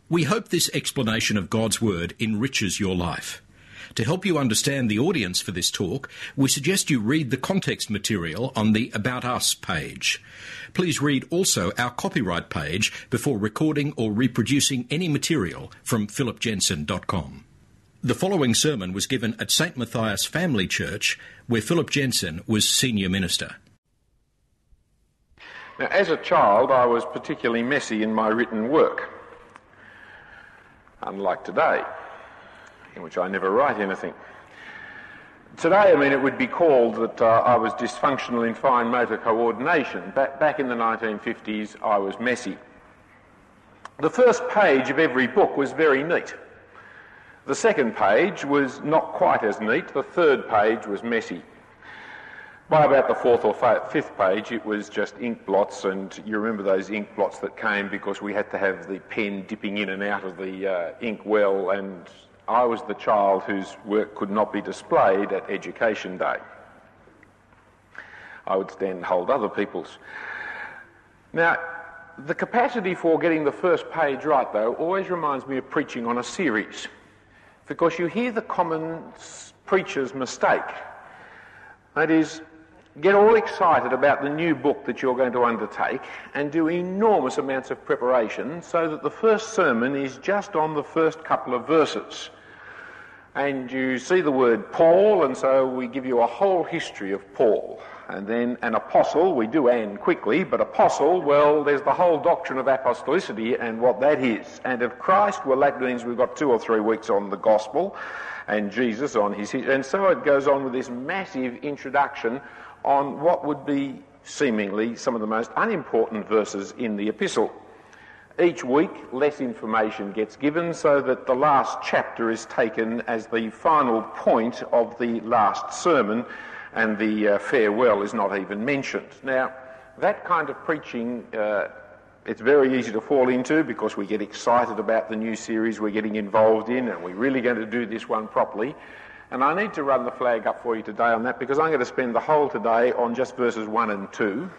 We hope this explanation of God's Word enriches your life. To help you understand the audience for this talk, we suggest you read the context material on the About Us page. Please read also our copyright page before recording or reproducing any material from philipjensen.com. The following sermon was given at St. Matthias Family Church, where Philip Jensen was senior minister. Now, as a child, I was particularly messy in my written work. Unlike today, in which I never write anything. Today, it would be called that I was dysfunctional in fine motor coordination. Back in the 1950s, I was messy. The first page of every book was very neat. The second page was not quite as neat. The third page was messy. By about the fourth or fifth page, it was just ink blots, and you remember those ink blots that came because we had to have the pen dipping in and out of the ink well, and I was the child whose work could not be displayed at Education Day. I would stand and hold other people's. Now, the capacity for getting the first page right, though, always reminds me of preaching on a series, because you hear the common preacher's mistake. That is, get all excited about the new book that you're going to undertake and do enormous amounts of preparation so that the first sermon is just on the first couple of verses. And you see the word Paul, and so we give you a whole history of Paul. And then an apostle, we do and quickly, but apostle, well, there's the whole doctrine of apostolicity and what that is. And of Christ, well, that means we've got 2 or 3 weeks on the gospel and Jesus on his history. And so it goes on with this massive introduction on what would be seemingly some of the most unimportant verses in the epistle. Each week, less information gets given so that the last chapter is taken as the final point of the last sermon, and the farewell is not even mentioned. Now, that kind of preaching, it's very easy to fall into because we get excited about the new series we're getting involved in, and we're really going to do this one properly. And I need to run the flag up for you today on that, because I'm going to spend the whole today on just verses 1 and 2.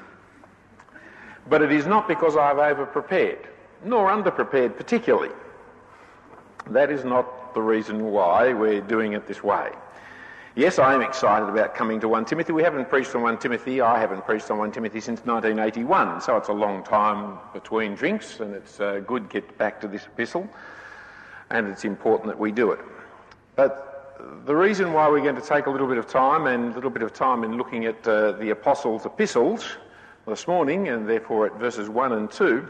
But it is not because I've over-prepared, nor under-prepared particularly. That is not the reason why we're doing it this way. Yes, I am excited about coming to 1 Timothy. We haven't preached on 1 Timothy. I haven't preached on 1 Timothy since 1981, so it's a long time between drinks, and it's good to get back to this epistle, and it's important that we do it. But the reason why we're going to take a little bit of time in looking at the Apostles' epistles this morning, and therefore at verses 1 and 2,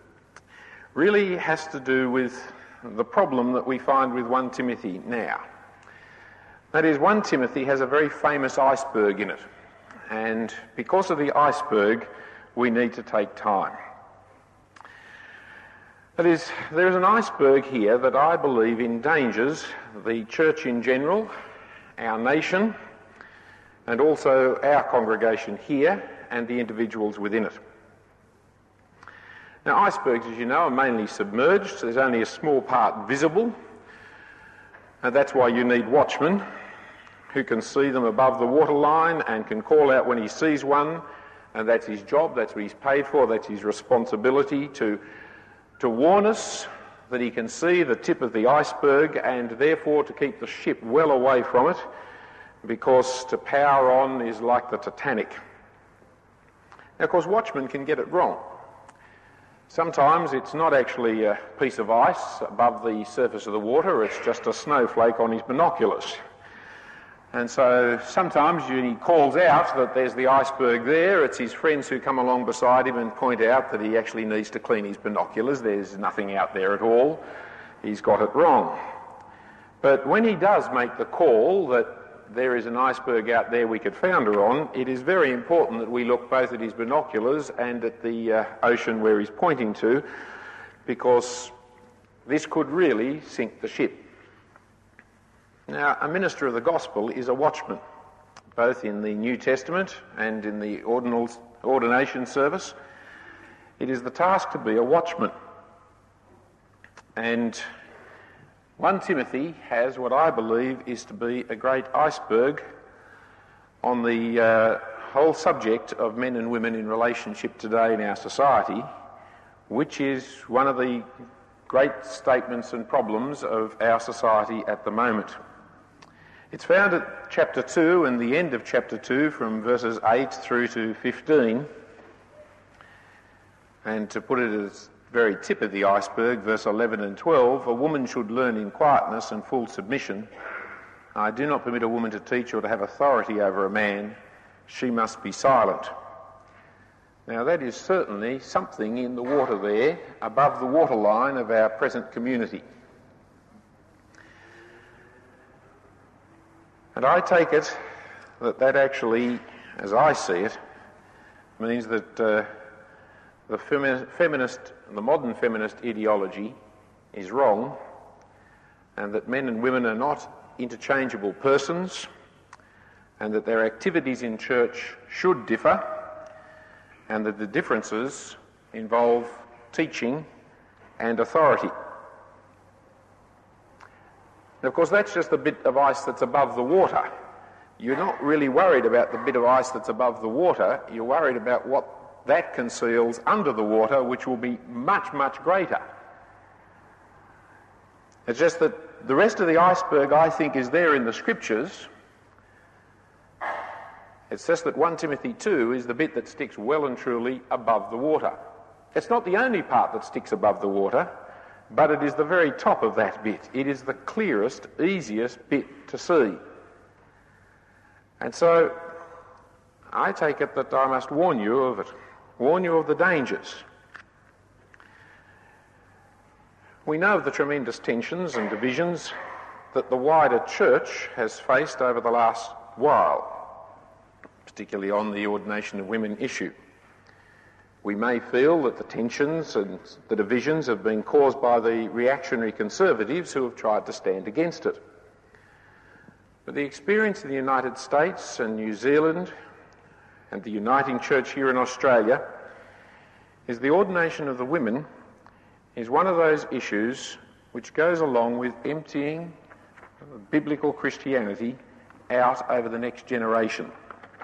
really has to do with the problem that we find with 1 Timothy now. That is, 1 Timothy has a very famous iceberg in it, and because of the iceberg, we need to take time. That is, there is an iceberg here that I believe endangers the church in general, our nation, and also our congregation here and the individuals within it. Now, icebergs, as you know, are mainly submerged. So there's only a small part visible, and that's why you need watchmen who can see them above the waterline and can call out when he sees one, and that's his job, that's what he's paid for, that's his responsibility to warn us that he can see the tip of the iceberg, and therefore to keep the ship well away from it, because to power on is like the Titanic. Now, of course, watchmen can get it wrong. Sometimes it's not actually a piece of ice above the surface of the water, it's just a snowflake on his binoculars. And so sometimes he calls out that there's the iceberg there. It's his friends who come along beside him and point out that he actually needs to clean his binoculars. There's nothing out there at all. He's got it wrong. But when he does make the call that there is an iceberg out there we could founder on, it is very important that we look both at his binoculars and at the ocean where he's pointing to, because this could really sink the ship. Now, a minister of the gospel is a watchman, both in the New Testament and in the ordination service. It is the task to be a watchman. And 1 Timothy has what I believe is to be a great iceberg on the whole subject of men and women in relationship today in our society, which is one of the great statements and problems of our society at the moment. It's found at chapter 2 and the end of chapter 2 from verses 8 through to 15. And to put it at the very tip of the iceberg, verse 11 and 12, a woman should learn in quietness and full submission. I do not permit a woman to teach or to have authority over a man. She must be silent. Now that is certainly something in the water there, above the waterline of our present community. And I take it that actually, as I see it, means that the modern feminist ideology is wrong, and that men and women are not interchangeable persons, and that their activities in church should differ, and that the differences involve teaching and authority. And of course, that's just the bit of ice that's above the water. You're not really worried about the bit of ice that's above the water. You're worried about what that conceals under the water, which will be much, much greater. It's just that the rest of the iceberg, I think, is there in the Scriptures. It's just that 1 Timothy 2 is the bit that sticks well and truly above the water. It's not the only part that sticks above the water, but it is the very top of that bit. It is the clearest, easiest bit to see. And so I take it that I must warn you of it, warn you of the dangers. We know of the tremendous tensions and divisions that the wider church has faced over the last while, particularly on the ordination of women issue. We may feel that the tensions and the divisions have been caused by the reactionary conservatives who have tried to stand against it. But the experience in the United States and New Zealand and the uniting church here in Australia is the ordination of the women is one of those issues which goes along with emptying biblical Christianity out over the next generation.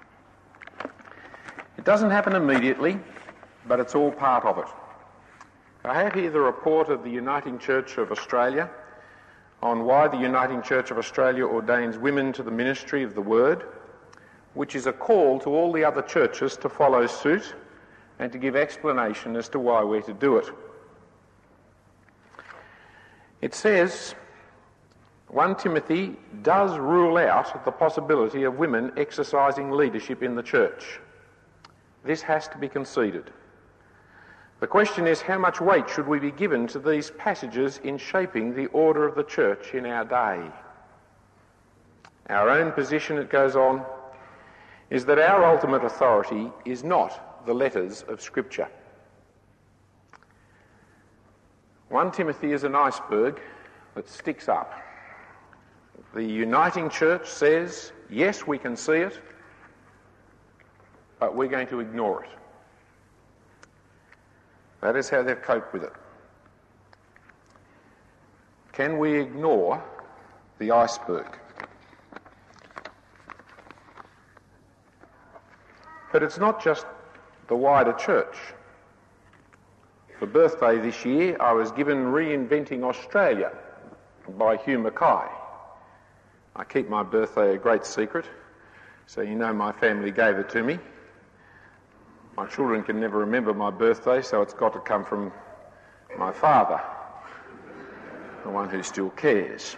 It doesn't happen immediately, but it's all part of it. I have here the report of the Uniting Church of Australia on why the Uniting Church of Australia ordains women to the ministry of the Word, which is a call to all the other churches to follow suit and to give explanation as to why we're to do it. It says, 1 Timothy does rule out the possibility of women exercising leadership in the church. This has to be conceded. The question is, how much weight should we be given to these passages in shaping the order of the church in our day? Our own position, it goes on, is that our ultimate authority is not the letters of Scripture. 1 Timothy is an iceberg that sticks up. The uniting church says, yes, we can see it, but we're going to ignore it. That is how they've coped with it. Can we ignore the iceberg? But it's not just the wider church. For birthday this year, I was given Reinventing Australia by Hugh Mackay. I keep my birthday a great secret, so you know my family gave it to me. My children can never remember my birthday, so it's got to come from my father, the one who still cares.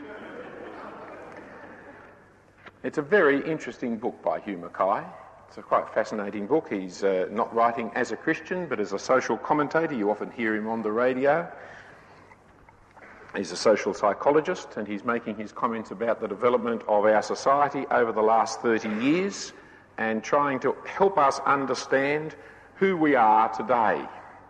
It's a very interesting book by Hugh Mackay. It's a quite fascinating book. He's not writing as a Christian, but as a social commentator. You often hear him on the radio. He's a social psychologist, and he's making his comments about the development of our society over the last 30 years and trying to help us understand who we are today.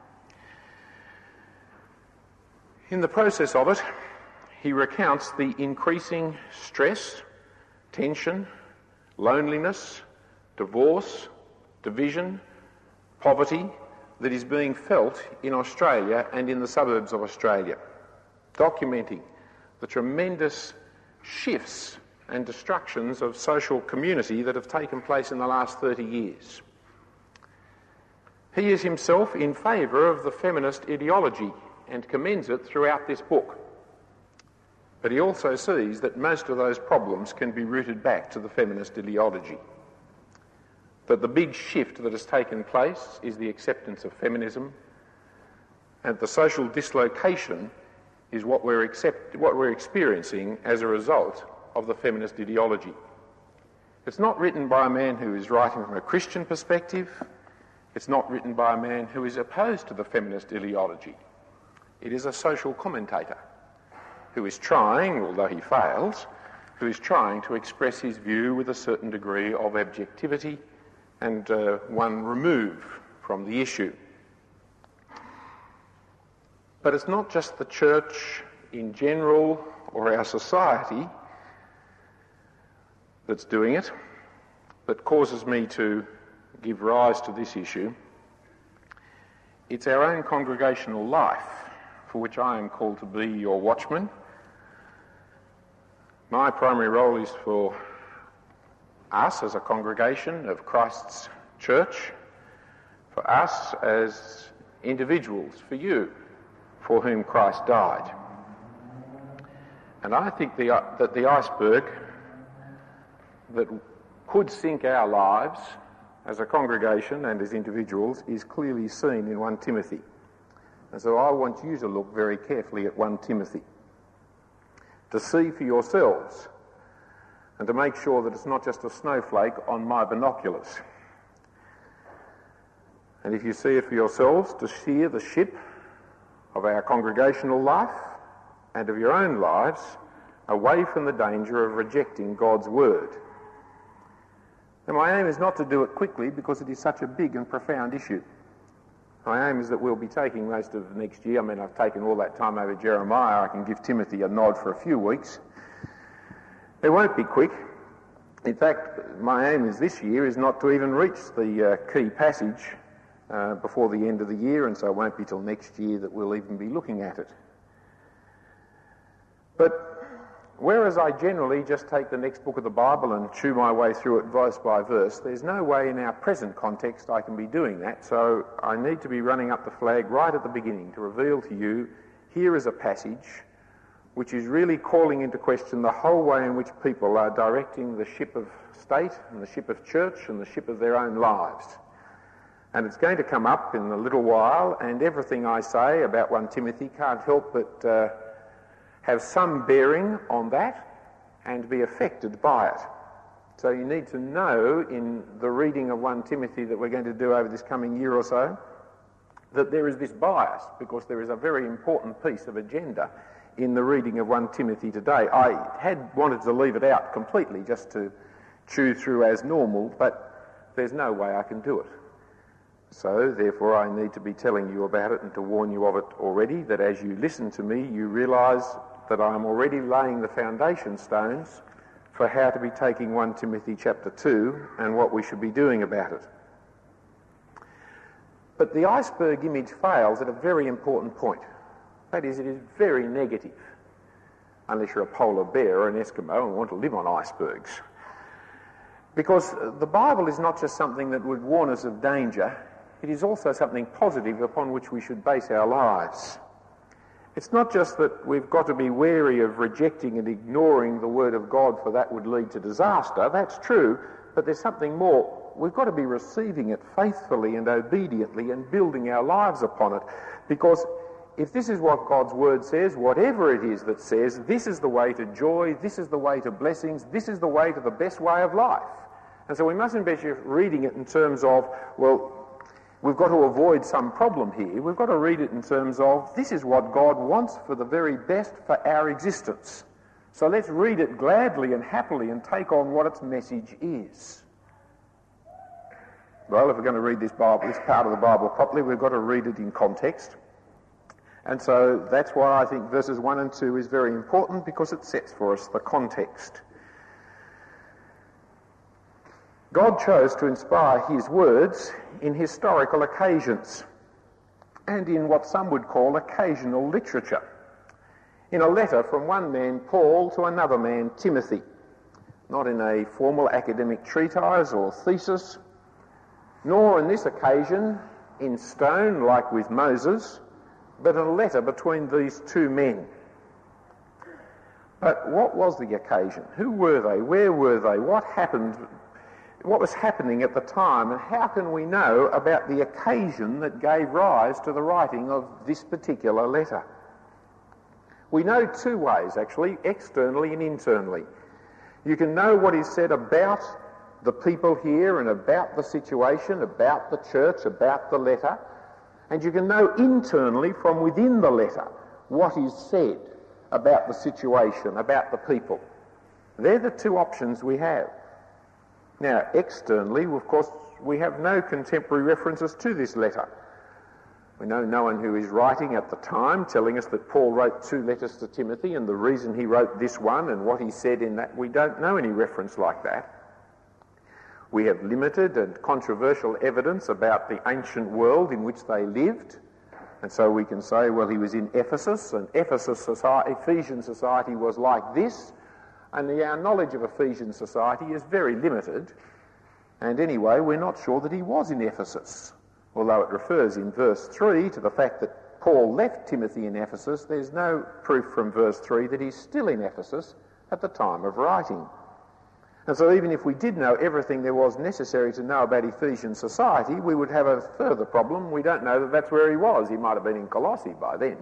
In the process of it, he recounts the increasing stress, tension, loneliness, divorce, division, poverty that is being felt in Australia and in the suburbs of Australia, documenting the tremendous shifts and destructions of social community that have taken place in the last 30 years. He is himself in favour of the feminist ideology and commends it throughout this book. But he also sees that most of those problems can be rooted back to the feminist ideology. That the big shift that has taken place is the acceptance of feminism, and the social dislocation is what we're experiencing as a result of the feminist ideology. It's not written by a man who is writing from a Christian perspective. It's not written by a man who is opposed to the feminist ideology. It is a social commentator who is trying, although he fails, who is trying to express his view with a certain degree of objectivity and one remove from the issue. But it's not just the church in general or our society that's doing it that causes me to give rise to this issue. It's our own congregational life, for which I am called to be your watchman. My primary role is for us as a congregation of Christ's church, for us as individuals, for you, for whom Christ died. And I think that the iceberg that could sink our lives as a congregation and as individuals is clearly seen in 1 Timothy. And so I want you to look very carefully at 1 Timothy, to see for yourselves and to make sure that it's not just a snowflake on my binoculars. And if you see it for yourselves, to steer the ship of our congregational life and of your own lives away from the danger of rejecting God's word. And my aim is not to do it quickly because it is such a big and profound issue. My aim is that we'll be taking most of next year. I mean, I've taken all that time over Jeremiah. I can give Timothy a nod for a few weeks. It won't be quick. In fact, my aim is this year is not to even reach the key passage before the end of the year, and so it won't be till next year that we'll even be looking at it. But whereas I generally just take the next book of the Bible and chew my way through it verse by verse, there's no way in our present context I can be doing that, so I need to be running up the flag right at the beginning to reveal to you, here is a passage which is really calling into question the whole way in which people are directing the ship of state and the ship of church and the ship of their own lives. And it's going to come up in a little while, and everything I say about 1 Timothy can't help but have some bearing on that and be affected by it. So you need to know in the reading of 1 Timothy that we're going to do over this coming year or so that there is this bias, because there is a very important piece of agenda in the reading of 1 Timothy today. I had wanted to leave it out completely just to chew through as normal, but there's no way I can do it. So, therefore, I need to be telling you about it and to warn you of it already, that as you listen to me, you realise that I'm already laying the foundation stones for how to be taking 1 Timothy chapter 2 and what we should be doing about it. But the iceberg image fails at a very important point. That is, it is very negative, unless you're a polar bear or an Eskimo and want to live on icebergs. Because the Bible is not just something that would warn us of danger, it is also something positive upon which we should base our lives. It's not just that we've got to be wary of rejecting and ignoring the Word of God, for that would lead to disaster. That's true, but there's something more. We've got to be receiving it faithfully and obediently and building our lives upon it, because if this is what God's Word says, whatever it is that says, this is the way to joy, this is the way to blessings, this is the way to the best way of life. And so we mustn't be reading it in terms of, well, we've got to avoid some problem here. We've got to read it in terms of, this is what God wants for the very best for our existence. So let's read it gladly and happily and take on what its message is. Well, if we're going to read this part of the Bible properly, we've got to read it in context. And so that's why I think verses 1 and 2 is very important, because it sets for us the context. God chose to inspire his words in historical occasions and in what some would call occasional literature. In a letter from one man, Paul, to another man, Timothy, not in a formal academic treatise or thesis, nor in this occasion in stone like with Moses, but a letter between these two men. But what was the occasion? Who were they? Where were they? What happened? What was happening at the time? And how can we know about the occasion that gave rise to the writing of this particular letter? We know two ways, actually, externally and internally. You can know what is said about the people here and about the situation, about the church, about the letter, and you can know internally from within the letter what is said about the situation, about the people. They're the two options we have. Now, externally, of course, we have no contemporary references to this letter. We know no one who is writing at the time telling us that Paul wrote 2 letters to Timothy and the reason he wrote this one and what he said in that. We don't know any reference like that. We have limited and controversial evidence about the ancient world in which they lived. And so we can say, well, he was in Ephesus, and Ephesian society was like this, and our knowledge of Ephesian society is very limited. And anyway, we're not sure that he was in Ephesus. Although it refers in verse 3 to the fact that Paul left Timothy in Ephesus, there's no proof from verse 3 that he's still in Ephesus at the time of writing. And so even if we did know everything there was necessary to know about Ephesian society, we would have a further problem. We don't know that that's where he was. He might have been in Colossae by then.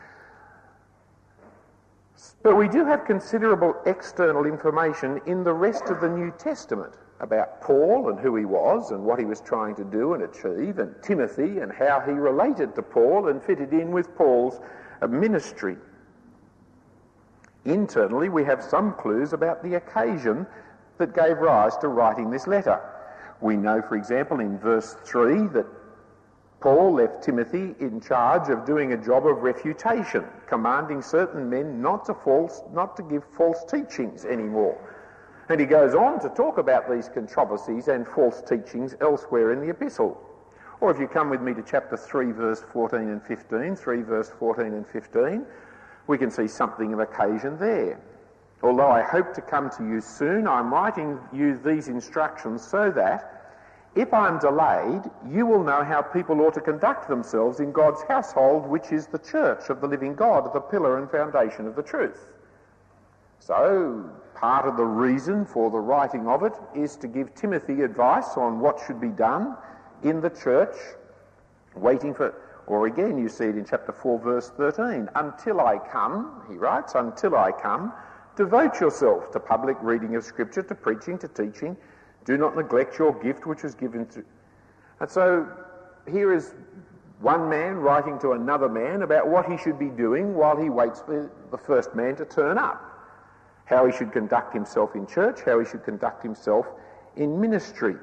But we do have considerable external information in the rest of the New Testament about Paul and who he was and what he was trying to do and achieve, and Timothy and how he related to Paul and fitted in with Paul's ministry. Internally, we have some clues about the occasion that gave rise to writing this letter. We know, for example, in verse 3 that Paul left Timothy in charge of doing a job of refutation, commanding certain men not to give false teachings anymore. And he goes on to talk about these controversies and false teachings elsewhere in the epistle. Or if you come with me to chapter 3, verse 14 and 15, 3 verse 14 and 15, we can see something of occasion there. Although I hope to come to you soon, I'm writing you these instructions so that, if I'm delayed, you will know how people ought to conduct themselves in God's household, which is the church of the living God, the pillar and foundation of the truth. So, part of the reason for the writing of it is to give Timothy advice on what should be done in the church, waiting for, or again you see it in chapter 4, verse 13, until I come, he writes, until I come, devote yourself to public reading of Scripture, to preaching, to teaching. Do not neglect your gift which was given to... And so here is one man writing to another man about what he should be doing while he waits for the first man to turn up. How he should conduct himself in church, how he should conduct himself in ministry.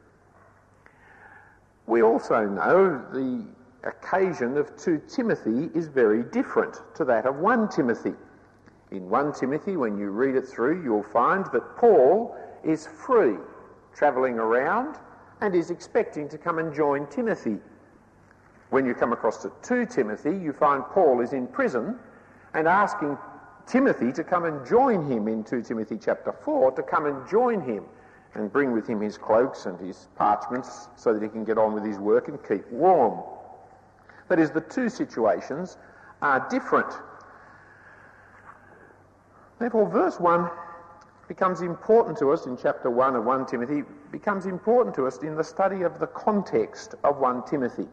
We also know the occasion of 2 Timothy is very different to that of 1 Timothy. In 1 Timothy, when you read it through, you'll find that Paul is free, travelling around, and is expecting to come and join Timothy. When you come across to 2 Timothy, you find Paul is in prison and asking Timothy to come and join him in 2 Timothy chapter 4, to come and join him and bring with him his cloaks and his parchments so that he can get on with his work and keep warm. That is, the two situations are different. Therefore, verse 1 becomes important to us in chapter 1 of 1 Timothy, becomes important to us in the study of the context of 1 Timothy.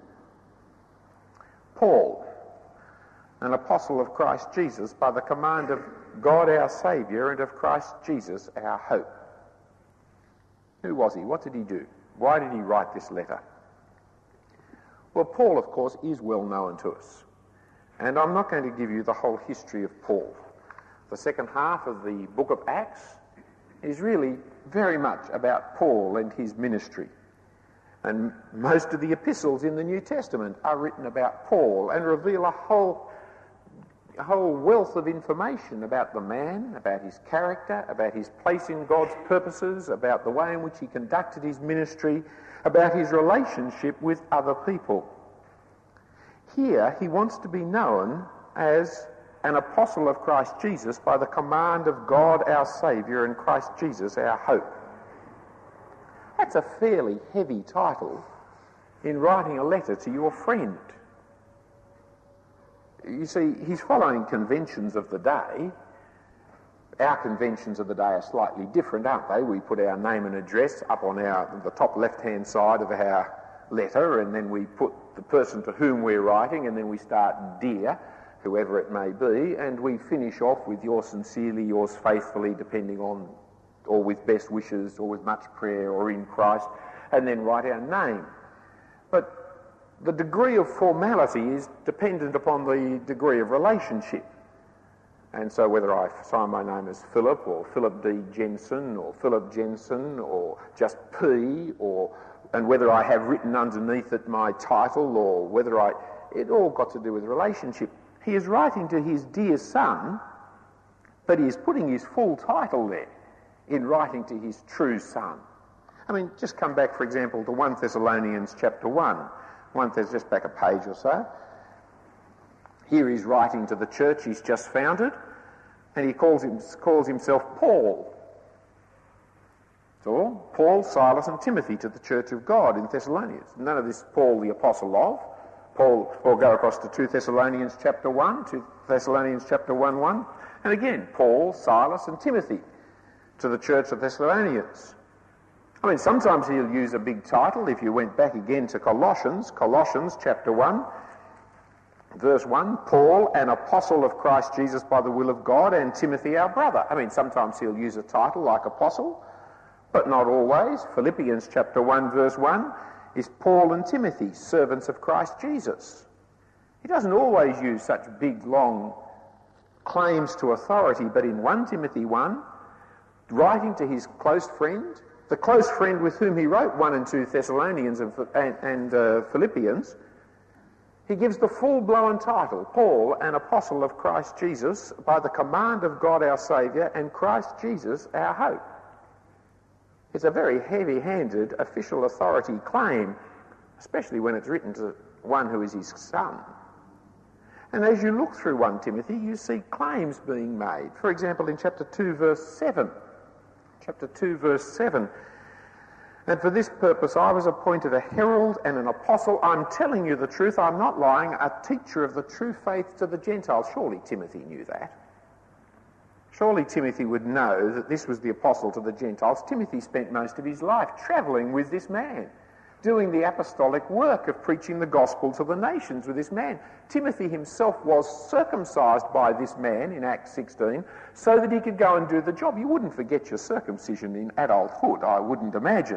Paul, an apostle of Christ Jesus, by the command of God our Saviour and of Christ Jesus our hope. Who was he? What did he do? Why did he write this letter? Well, Paul, of course, is well known to us. And I'm not going to give you the whole history of Paul. The second half of the book of Acts is really very much about Paul and his ministry. And most of the epistles in the New Testament are written about Paul and reveal a whole wealth of information about the man, about his character, about his place in God's purposes, about the way in which he conducted his ministry, about his relationship with other people. Here he wants to be known as an apostle of Christ Jesus by the command of God our Saviour and Christ Jesus our hope. That's a fairly heavy title in writing a letter to your friend. You see, he's following conventions of the day. Our conventions of the day are slightly different, aren't they? We put our name and address up on the top left-hand side of our letter, and then we put the person to whom we're writing, and then we start dear, whoever it may be, and we finish off with yours sincerely, yours faithfully, depending on, or with best wishes, or with much prayer, or in Christ, and then write our name. But the degree of formality is dependent upon the degree of relationship. And so whether I sign my name as Philip, or Philip D. Jensen, or Philip Jensen, or just P, and whether I have written underneath it my title, or whether it all got to do with relationship. He is writing to his dear son, but he is putting his full title there in writing to his true son. I mean, just come back, for example, to 1 Thessalonians chapter 1. Just back a page or so. Here he's writing to the church he's just founded, and he calls himself Paul. So, Paul, Silas and Timothy to the church of God in Thessalonians. None of this Paul the apostle of. Paul, or go across to 2 Thessalonians chapter 1, 2 Thessalonians chapter 1. And again, Paul, Silas and Timothy to the church of Thessalonians. I mean, sometimes he'll use a big title. If you went back again to Colossians chapter 1, verse 1, Paul, an apostle of Christ Jesus by the will of God, and Timothy, our brother. I mean, sometimes he'll use a title like apostle, but not always. Philippians chapter 1, verse 1, is Paul and Timothy, servants of Christ Jesus. He doesn't always use such big, long claims to authority, but in 1 Timothy 1, writing to his close friend, the close friend with whom he wrote 1 and 2 Thessalonians and Philippians, he gives the full-blown title, Paul, an apostle of Christ Jesus, by the command of God our Saviour, and Christ Jesus our hope. It's a very heavy-handed official authority claim, especially when it's written to one who is his son. And as you look through 1 Timothy, you see claims being made. For example, in chapter 2, verse 7. Chapter 2, verse 7. And for this purpose I was appointed a herald and an apostle. I'm telling you the truth, I'm not lying, a teacher of the true faith to the Gentiles. Surely Timothy knew that. Surely Timothy would know that this was the apostle to the Gentiles. Timothy spent most of his life travelling with this man, doing the apostolic work of preaching the gospel to the nations with this man. Timothy himself was circumcised by this man in Acts 16 so that he could go and do the job. You wouldn't forget your circumcision in adulthood, I wouldn't imagine.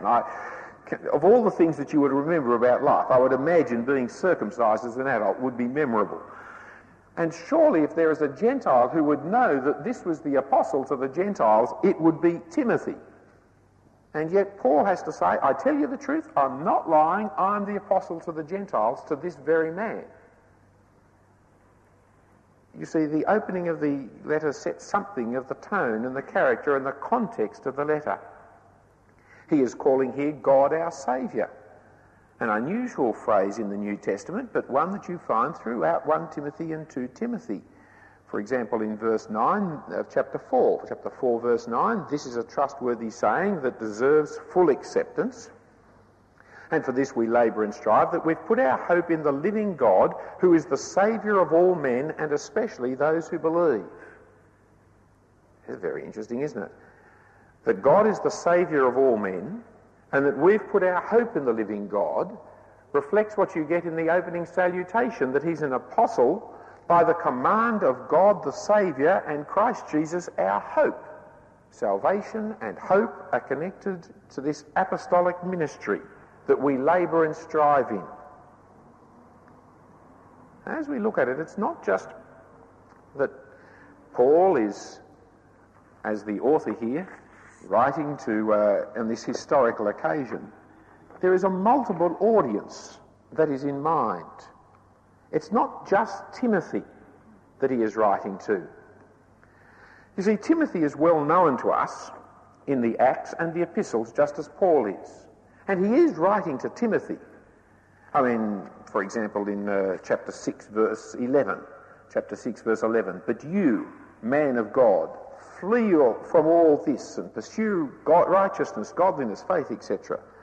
Of all the things that you would remember about life, I would imagine being circumcised as an adult would be memorable. And surely if there is a Gentile who would know that this was the apostle to the Gentiles, it would be Timothy. And yet Paul has to say, I tell you the truth, I'm not lying, I'm the apostle to the Gentiles, to this very man. You see, the opening of the letter sets something of the tone and the character and the context of the letter. He is calling here God our Saviour. An unusual phrase in the New Testament, but one that you find throughout 1 Timothy and 2 Timothy. For example, in verse 9 of chapter 4, verse 9, this is a trustworthy saying that deserves full acceptance. And for this we labour and strive, that we've put our hope in the living God, who is the Saviour of all men, and especially those who believe. It's very interesting, isn't it? That God is the Saviour of all men, and that we've put our hope in the living God, reflects what you get in the opening salutation, that he's an apostle by the command of God the Saviour and Christ Jesus our hope. Salvation and hope are connected to this apostolic ministry that we labour and strive in. As we look at it, it's not just that Paul is, as the author here, writing to on this historical occasion. There is a multiple audience that is in mind. It's not just Timothy that he is writing to. You see, Timothy is well known to us in the Acts and the epistles, just as Paul is. And he is writing to Timothy. I mean, for example, in chapter 6, verse 11. Chapter 6, verse 11. But you, man of God, flee from all this and pursue righteousness, godliness, faith, etc.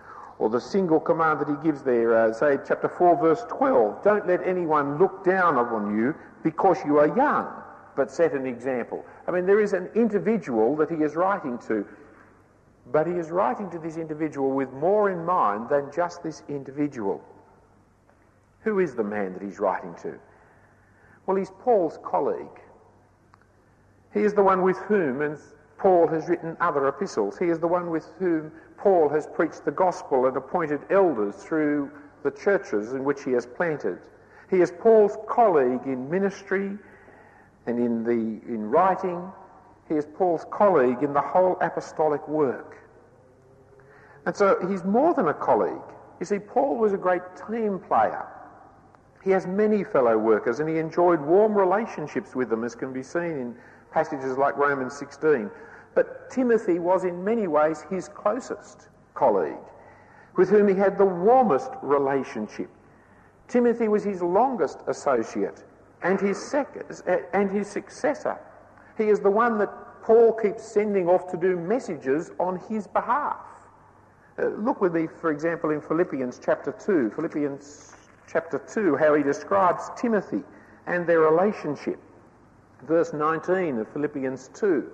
Or the single command that he gives there, say chapter 4 verse 12, don't let anyone look down upon you because you are young, but set an example. I mean, there is an individual that he is writing to, but he is writing to this individual with more in mind than just this individual. Who is the man that he's writing to? Well, he's Paul's colleague. He is the one with whom and Paul has written other epistles. He is the one with whom Paul has preached the gospel and appointed elders through the churches in which he has planted. He is Paul's colleague in ministry and in writing. He is Paul's colleague in the whole apostolic work. And so he's more than a colleague. You see, Paul was a great team player. He has many fellow workers and he enjoyed warm relationships with them, as can be seen in passages like Romans 16. But Timothy was in many ways his closest colleague, with whom he had the warmest relationship. Timothy was his longest associate and his successor. He is the one that Paul keeps sending off to do messages on his behalf. Look with me, for example, in Philippians chapter 2. Philippians chapter 2, how he describes Timothy and their relationship. Verse 19 of Philippians 2.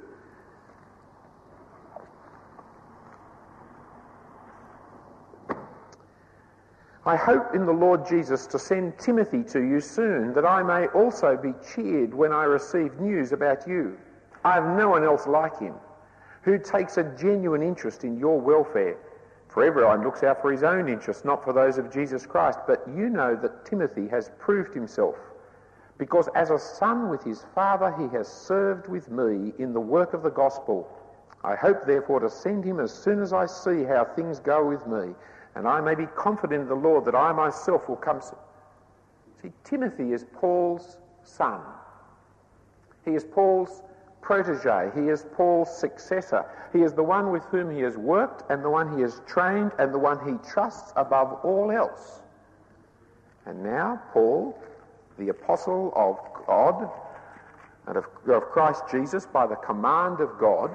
I hope in the Lord Jesus to send Timothy to you soon, that I may also be cheered when I receive news about you. I have no one else like him, who takes a genuine interest in your welfare. For everyone looks out for his own interests, not for those of Jesus Christ. But you know that Timothy has proved himself, because as a son with his father he has served with me in the work of the gospel. I hope therefore to send him as soon as I see how things go with me, and I may be confident in the Lord that I myself will come. See, Timothy is Paul's son. He is Paul's protege. He is Paul's successor. He is the one with whom he has worked and the one he has trained and the one he trusts above all else. And now Paul, the apostle of God and of Christ Jesus by the command of God,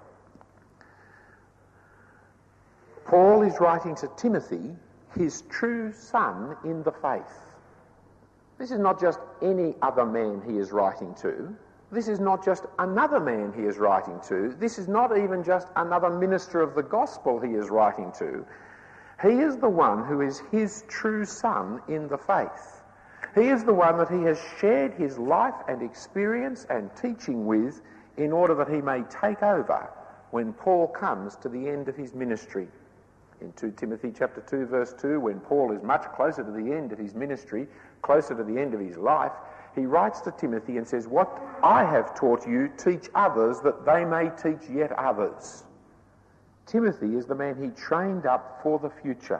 Paul is writing to Timothy, his true son in the faith. This is not just any other man he is writing to. This is not just another man he is writing to. This is not even just another minister of the gospel he is writing to. He is the one who is his true son in the faith. He is the one that he has shared his life and experience and teaching with in order that he may take over when Paul comes to the end of his ministry. In 2 Timothy chapter 2 verse 2, when Paul is much closer to the end of his ministry, closer to the end of his life, he writes to Timothy and says, what I have taught you, teach others, that they may teach yet others. Timothy is the man he trained up for the future.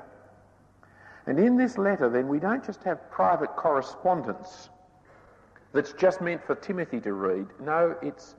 And in this letter, then, we don't just have private correspondence that's just meant for Timothy to read. No, it's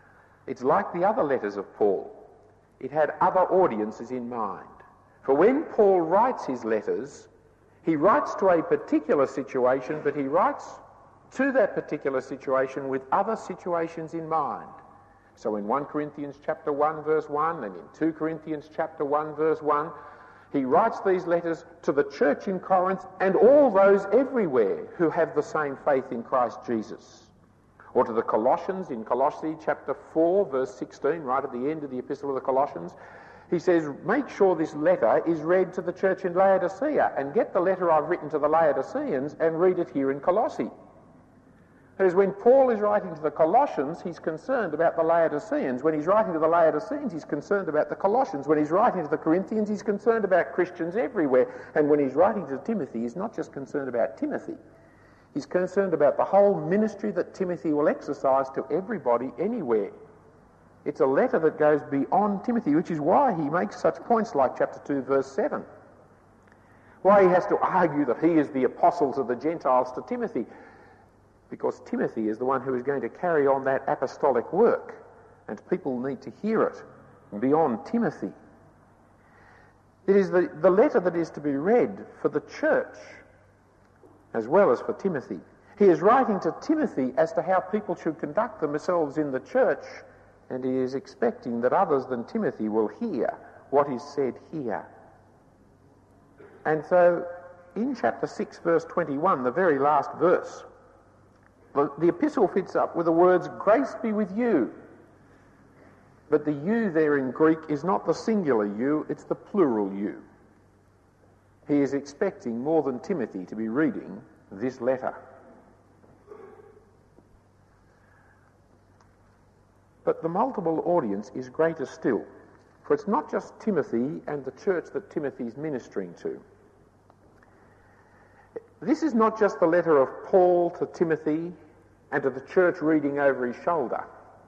like the other letters of Paul. It had other audiences in mind. For when Paul writes his letters, he writes to a particular situation, but he writes to that particular situation with other situations in mind. So in 1 Corinthians chapter 1 verse 1 and in 2 Corinthians chapter 1 verse 1, he writes these letters to the church in Corinth and all those everywhere who have the same faith in Christ Jesus. Or to the Colossians in Colossae chapter 4 verse 16, right at the end of the epistle of the Colossians, he says, make sure this letter is read to the church in Laodicea, and get the letter I've written to the Laodiceans and read it here in Colossae. Because when Paul is writing to the Colossians, he's concerned about the Laodiceans. When he's writing to the Laodiceans, he's concerned about the Colossians. When he's writing to the Corinthians, he's concerned about Christians everywhere. And when he's writing to Timothy, he's not just concerned about Timothy. He's concerned about the whole ministry that Timothy will exercise to everybody, anywhere. It's a letter that goes beyond Timothy, which is why he makes such points like chapter 2, verse 7. Why he has to argue that he is the apostle to the Gentiles to Timothy. Because Timothy is the one who is going to carry on that apostolic work, and people need to hear it beyond Timothy. It is the letter that is to be read for the church as well as for Timothy. He is writing to Timothy as to how people should conduct themselves in the church, and he is expecting that others than Timothy will hear what is said here. And so in chapter 6, verse 21, the very last verse, the epistle fits up with the words, "Grace be with you." But the you there in Greek is not the singular you, it's the plural you. He is expecting more than Timothy to be reading this letter. But the multiple audience is greater still, for it's not just Timothy and the church that Timothy's ministering to. This is not just the letter of Paul to Timothy and to the church reading over his shoulder.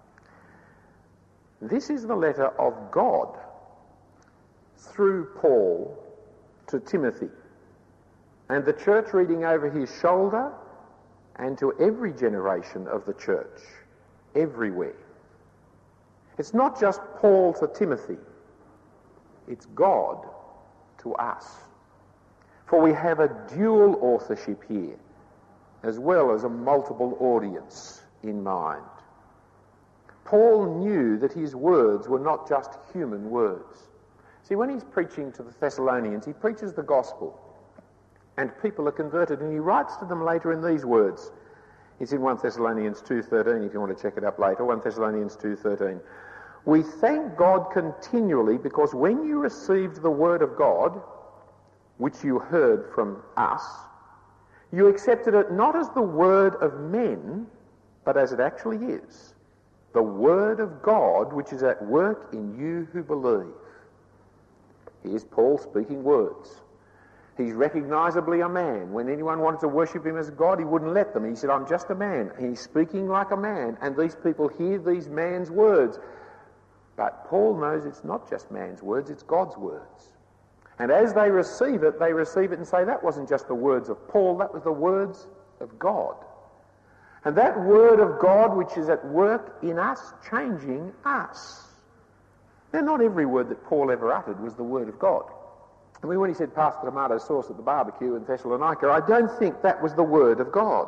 This is the letter of God through Paul to Timothy and the church reading over his shoulder and to every generation of the church, everywhere. It's not just Paul to Timothy, it's God to us. For we have a dual authorship here, as well as a multiple audience in mind. Paul knew that his words were not just human words. See, when he's preaching to the Thessalonians, he preaches the gospel, and people are converted, and he writes to them later in these words. It's in 1 Thessalonians 2:13, if you want to check it up later, 1 Thessalonians 2:13. "We thank God continually because when you received the word of God, which you heard from us, you accepted it not as the word of men, but as it actually is, the word of God which is at work in you who believe." Here's Paul speaking words. He's recognisably a man. When anyone wanted to worship him as God, he wouldn't let them. He said, "I'm just a man." He's speaking like a man, and these people hear these man's words. But Paul knows it's not just man's words, it's God's words. And as they receive it and say, that wasn't just the words of Paul, that was the words of God. And that word of God which is at work in us, changing us. Now, not every word that Paul ever uttered was the word of God. I mean, when he said, "Pass the tomato sauce at the barbecue in Thessalonica," I don't think that was the word of God.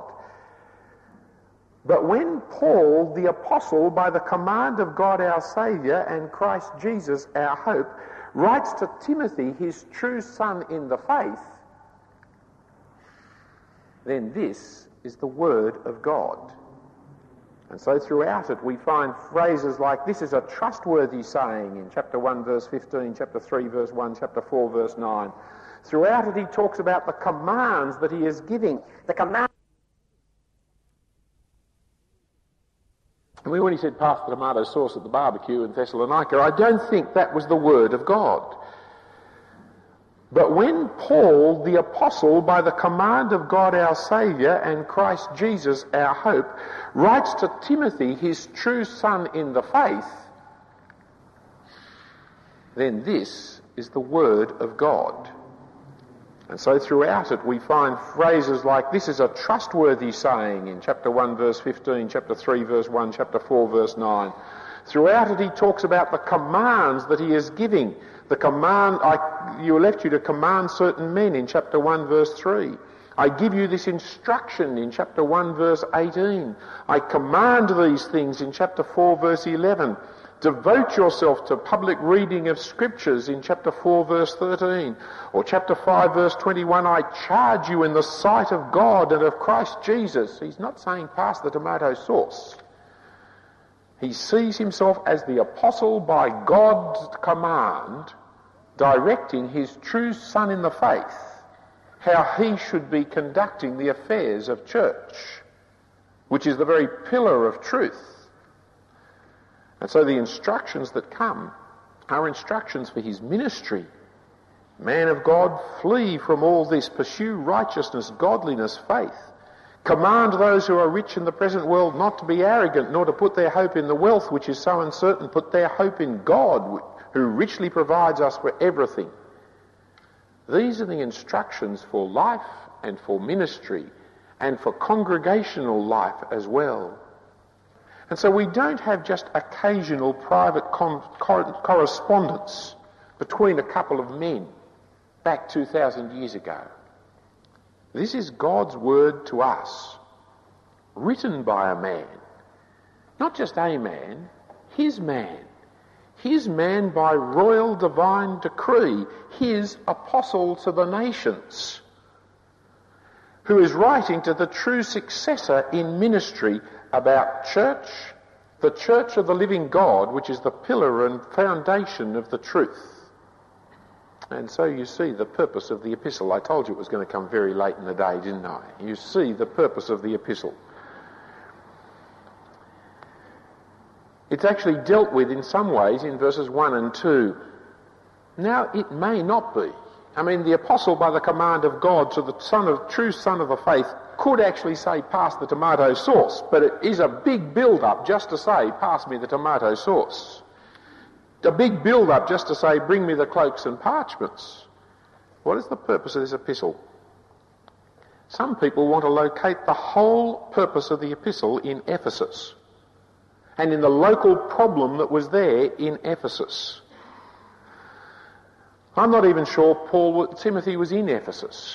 But when Paul, the apostle, by the command of God our Saviour and Christ Jesus our hope, writes to Timothy, his true son in the faith, then this is the word of God. And so throughout it we find phrases like, "This is a trustworthy saying" in chapter 1 verse 15, chapter 3 verse 1, chapter 4 verse 9. Throughout it he talks about the commands that he is giving. The command. When he said, "Pass the tomato sauce at the barbecue in Thessalonica," I don't think that was the word of God. But when Paul, the apostle, by the command of God our Saviour and Christ Jesus our hope, writes to Timothy, his true son in the faith, then this is the word of God. And so throughout it we find phrases like, "This is a trustworthy saying" in chapter 1 verse 15, chapter 3 verse 1, chapter 4 verse 9. Throughout it he talks about the commands that he is giving. The command, you left you to command certain men in chapter 1 verse 3. I give you this instruction in chapter 1 verse 18. I command these things in chapter 4 verse 11. Devote yourself to public reading of scriptures in chapter 4 verse 13. Or chapter 5 verse 21, I charge you in the sight of God and of Christ Jesus. He's not saying pass the tomato sauce. He sees himself as the apostle by God's command, directing his true son in the faith, how he should be conducting the affairs of church, which is the very pillar of truth. And so the instructions that come are instructions for his ministry. Man of God, flee from all this, pursue righteousness, godliness, faith. Command those who are rich in the present world not to be arrogant, nor to put their hope in the wealth which is so uncertain. Put their hope in God, who richly provides us for everything. These are the instructions for life and for ministry and for congregational life as well. And so we don't have just occasional private correspondence between a couple of men back 2,000 years ago. This is God's word to us, written by a man. Not just a man, his man. his man by royal divine decree, his apostle to the nations, who is writing to the true successor in ministry about church, the church of the living God, which is the pillar and foundation of the truth. And so you see the purpose of the epistle. I told you it was going to come very late in the day, didn't I? You see the purpose of the epistle. It's actually dealt with in some ways in verses 1 and 2. Now, it may not be. I mean, the apostle, by the command of God to the true son of the faith, could actually say, pass the tomato sauce, but it is a big build-up just to say, pass me the tomato sauce. A big build-up just to say, bring me the cloaks and parchments. What is the purpose of this epistle? Some people want to locate the whole purpose of the epistle in Ephesus and in the local problem that was there in Ephesus. I'm not even sure Timothy was in Ephesus.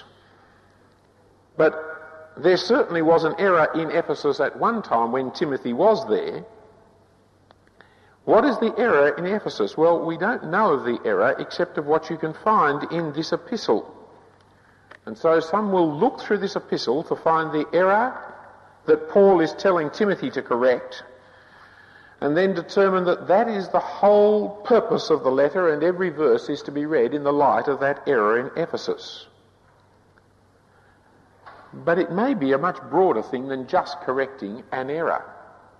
But there certainly was an error in Ephesus at one time when Timothy was there. What is the error in Ephesus? Well, we don't know of the error except of what you can find in this epistle. And so some will look through this epistle to find the error that Paul is telling Timothy to correct, and then determine that that is the whole purpose of the letter, and every verse is to be read in the light of that error in Ephesus. But it may be a much broader thing than just correcting an error.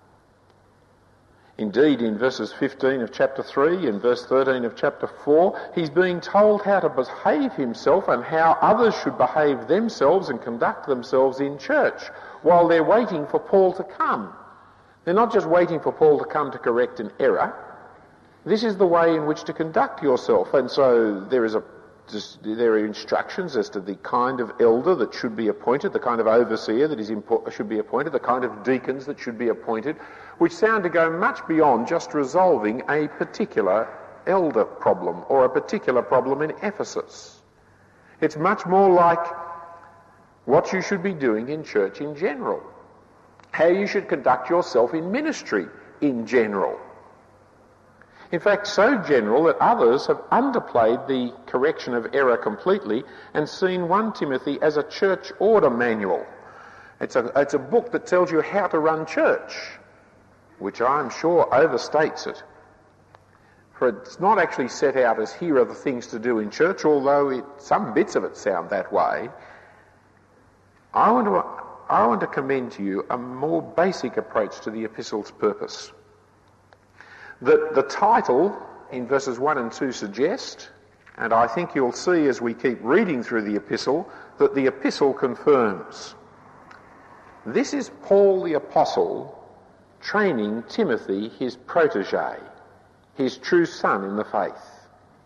Indeed, in verses 15 of chapter 3 and verse 13 of chapter 4, he's being told how to behave himself and how others should behave themselves and conduct themselves in church while they're waiting for Paul to come. They're not just waiting for Paul to come to correct an error. This is the way in which to conduct yourself. And so there are instructions as to the kind of elder that should be appointed, the kind of overseer that should be appointed, the kind of deacons that should be appointed, which sound to go much beyond just resolving a particular elder problem or a particular problem in Ephesus. It's much more like what you should be doing in church in general, how you should conduct yourself in ministry in general. In fact, so general that others have underplayed the correction of error completely and seen 1 Timothy as a church order manual. It's a book that tells you how to run church, which I'm sure overstates it. For it's not actually set out as here are the things to do in church, although some bits of it sound that way. I want to commend to you a more basic approach to the epistle's purpose. The title in verses 1 and 2 suggest, and I think you'll see as we keep reading through the epistle, that the epistle confirms. This is Paul the Apostle training Timothy, his protege, his true son in the faith.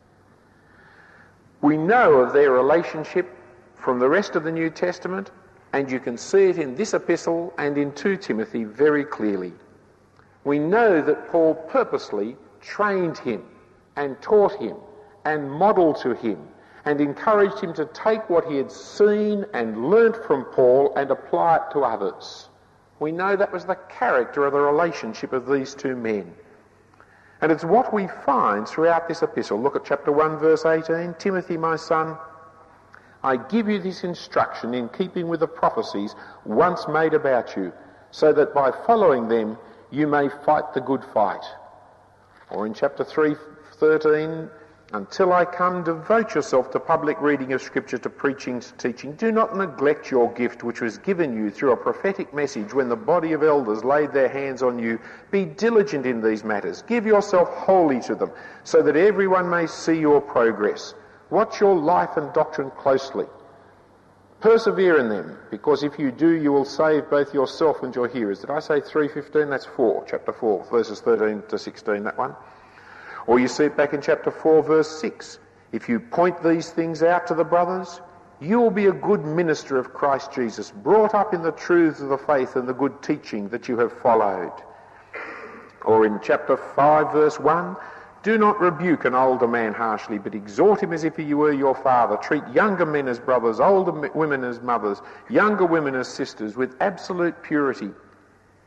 We know of their relationship from the rest of the New Testament, and you can see it in this epistle and in 2 Timothy very clearly. We know that Paul purposely trained him and taught him and modelled to him and encouraged him to take what he had seen and learnt from Paul and apply it to others. We know that was the character of the relationship of these two men. And it's what we find throughout this epistle. Look at chapter 1, verse 18. Timothy, my son, I give you this instruction in keeping with the prophecies once made about you, so that by following them you may fight the good fight. Or in chapter 3:13, until I come, devote yourself to public reading of Scripture, to preaching, to teaching. Do not neglect your gift which was given you through a prophetic message when the body of elders laid their hands on you. Be diligent in these matters. Give yourself wholly to them, so that everyone may see your progress. Watch your life and doctrine closely. Persevere in them, because if you do, you will save both yourself and your hearers. Did I say 3:15? That's 4, chapter 4, verses 13 to 16, that one. Or you see it back in chapter 4, verse 6. If you point these things out to the brothers, you will be a good minister of Christ Jesus, brought up in the truths of the faith and the good teaching that you have followed. Or in chapter 5, verse 1, do not rebuke an older man harshly, but exhort him as if he were your father. Treat younger men as brothers, older women as mothers, younger women as sisters, with absolute purity.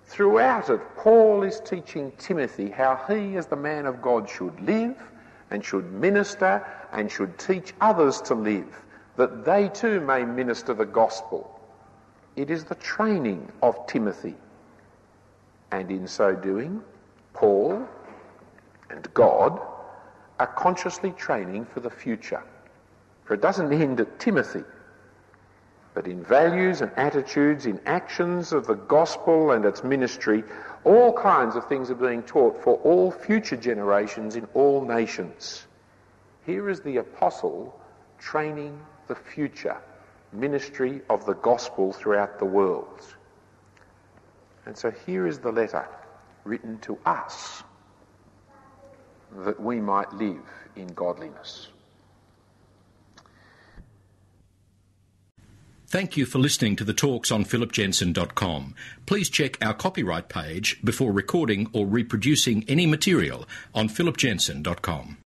Throughout it, Paul is teaching Timothy how he, as the man of God, should live and should minister and should teach others to live, that they too may minister the gospel. It is the training of Timothy. And in so doing, Paul and God are consciously training for the future. For it doesn't end at Timothy, but in values and attitudes, in actions of the gospel and its ministry, all kinds of things are being taught for all future generations in all nations. Here is the apostle training the future ministry of the gospel throughout the world. And so here is the letter written to us that we might live in godliness. Thank you for listening to the talks on philipjensen.com. Please check our copyright page before recording or reproducing any material on philipjensen.com.